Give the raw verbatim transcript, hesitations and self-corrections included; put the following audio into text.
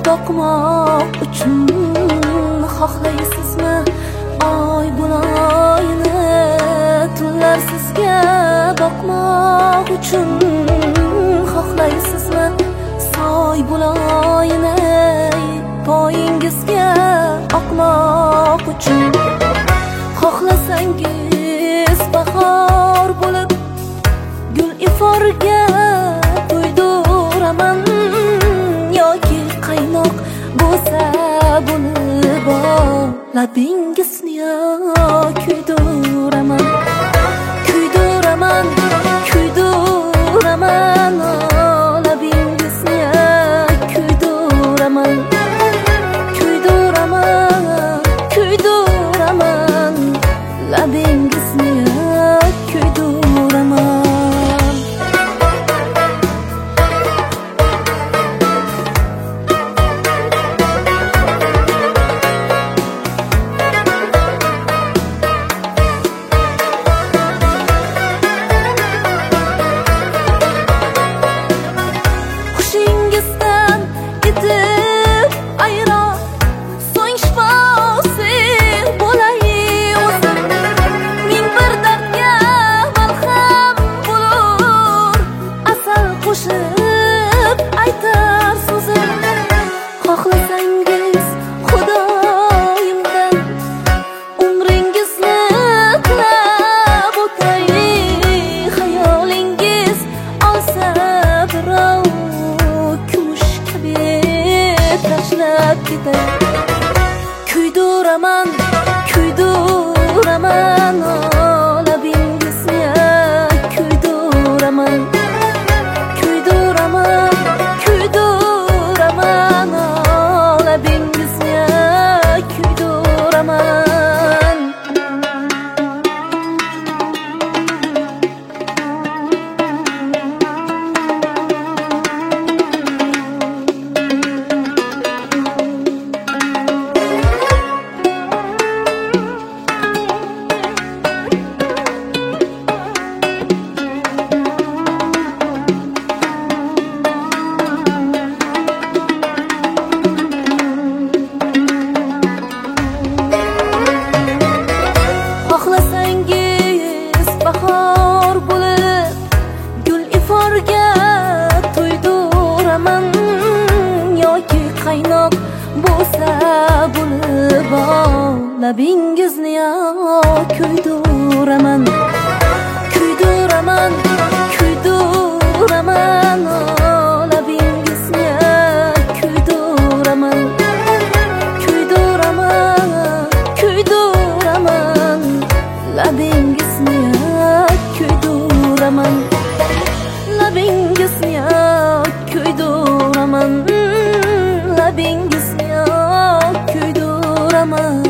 boqmoq uchun xohlaysizmi oy buloyini? Tunlar sizga boqmoq uchun xohlaysizmi soy buloyini? Poyingizga oqmoq uchun xohlasangiz bahor bo'lib gul iforga to'ydiraman, yoki qaynoq bo'lsa bo'lib labingizni kuydiraman, kuydiraman, kuydiraman, labingizni kuydiraman, kuydiraman, kuydiraman, labingizni kuydiraman. Xohlasangiz Xudoyimdan umringizni tilab o'tay, xayolingiz olsa birov kumush kabi tashlab ketay. Kuydiraman, kuydiraman, labingizni kuydiraman, kuydiraman, kuydiraman, labingizni kuydiraman. Xohlasangiz bahor bo'lib gul iforga to'ydiraman, yoki qaynoq bo'lsa bo'lib labingizni kuydiraman, kuydiraman, kuydiraman, labingizni kuydiraman, kuydiraman, kuydiraman, labingizni kuydiraman, labingizni kuydiraman, labingizni kuydiraman.